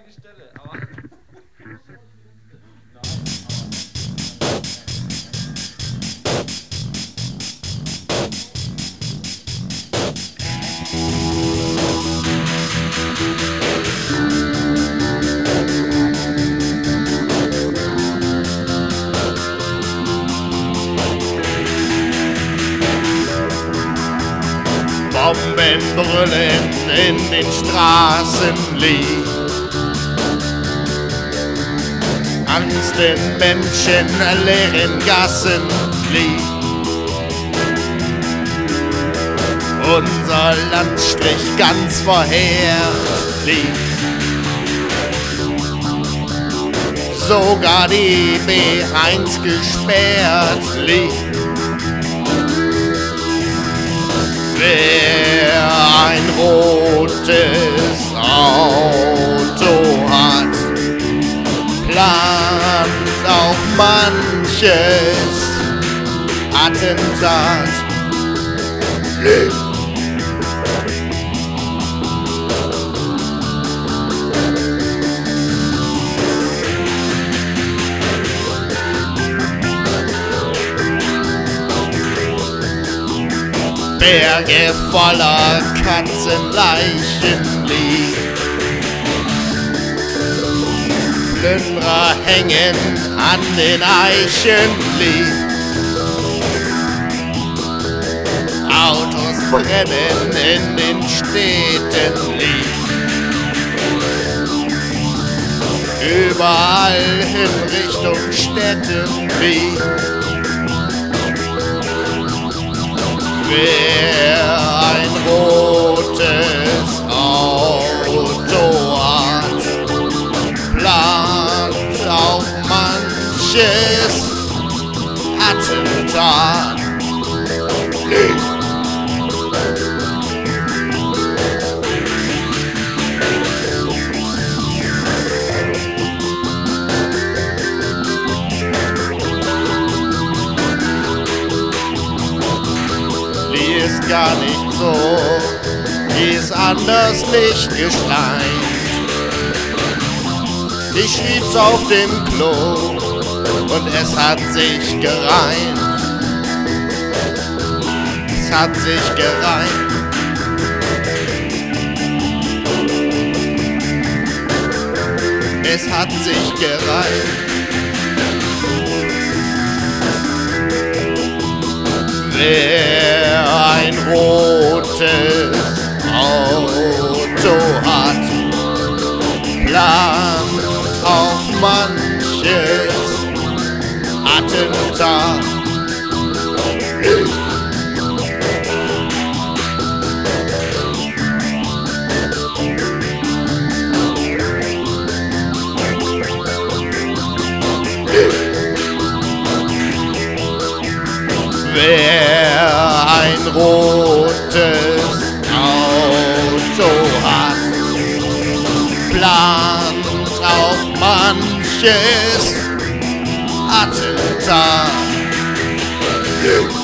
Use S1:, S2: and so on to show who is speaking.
S1: Stelle, aber.
S2: Bomben brüllen in den Straßen liegt. Angst in menschenleeren Gassen liegt. Unser Landstrich ganz verheert liegt. Sogar die B1 gesperrt liegt. Wer ein rotes Auto hat, plant auch manches Attentat. Berge voller Katzenleichen liegen. Plünderer hängen an den Eichen liegen. Autos brennen in den Städten liegen. Überall in Richtung Städten liegen. Wer ein rotes Auto hat, plant auf manches Attentat. Die ist gar nicht so, die ist anders nicht geschleimt. Ich schrieb's auf dem Klo und es hat sich gereimt. Es hat sich gereimt. Es hat sich gereimt. Wer ein rotes Auto hat, plant auf manches Attentat. Wer ein rotes Auto hat, plant auch manches Attentat.